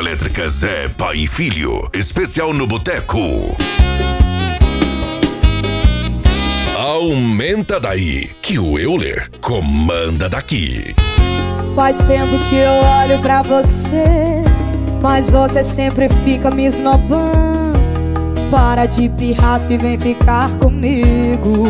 Elétricas é pai e filho. Especial no Boteco. Aumenta daí, que o Euler comanda daqui. Faz tempo que eu olho pra você, mas você sempre fica me esnobando. Para de pirraça e vem ficar comigo.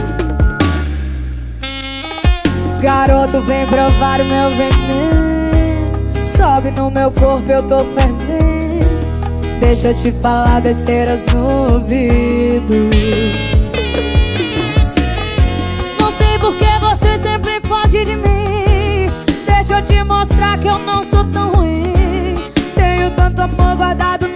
Garoto, vem provar o meu veneno. Sobe no meu corpo, eu tô fervendo. Deixa eu te falar besteiras no ouvido. Não sei por que você sempre foge de mim. Deixa eu te mostrar que eu não sou tão ruim. Tenho tanto amor guardado